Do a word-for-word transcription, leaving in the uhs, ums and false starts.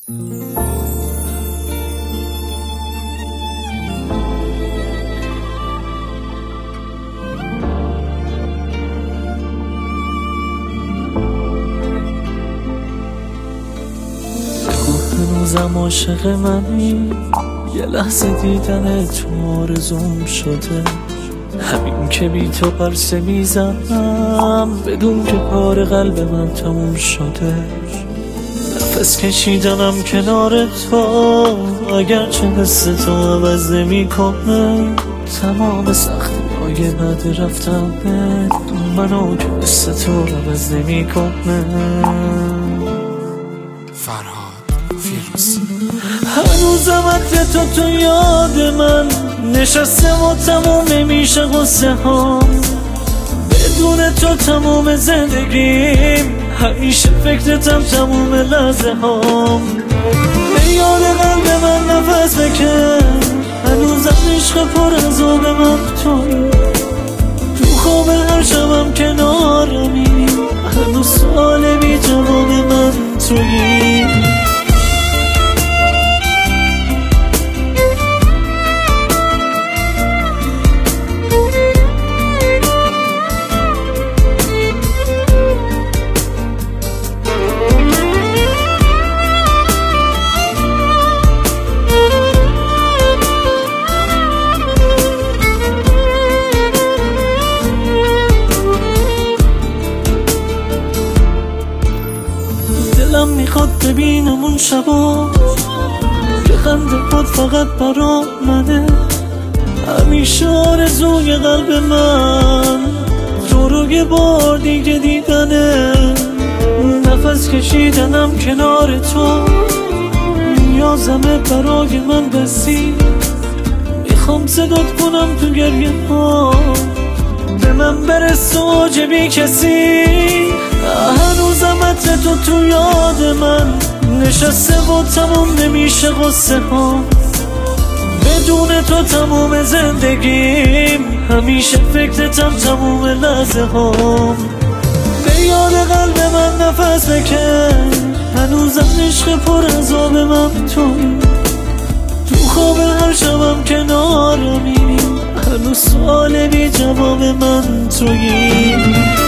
هنوزم عاشق منی، یه لحظه دیدن تو آرزوم شده. همین که بی تو قرصه میزنم بدون که کار قلب من تموم شده. نفس کشیدنم کنار تو اگرچه حس تو عوض نمی کنه. تمام سختی های بعد رفتم منو که حس تو عوض نمی کنه. فرهاد فیروزی. هنوزم عطر تو تو یاد من نشسته و تموم نمیشه غصه ها. بدون تو تموم زندگیم، همیشه فکرتم تموم لحظه هام. به یاد قلب من نفس بکن، هنوزم عشق پر از آب من توی. تو خواب هر شبم کنارمی، هنوز سوال بی جواب من توی. دلم میخواد ببینم اون شبا که خنده خود فقط برا منه. همیشه آرزوی قلب من تو رو یه بار دیگه دیدنه. نفس کشیدنم کنار تو نیازمه برای من بسی. میخوام صدات کنم تو گریه ها، به من برس و عجبی کسی. هنوزم عطر تو تو یاد من نشسته و تموم نمیشه غصه ها. بدون تو تموم زندگیم، همیشه فکرتم تموم لحظه ها. به یاد قلب من نفس بکن، هنوزم عشق پر از آب من توی. تو خواب هر شبم کنارمی، هنوز سوال بی جواب من توی.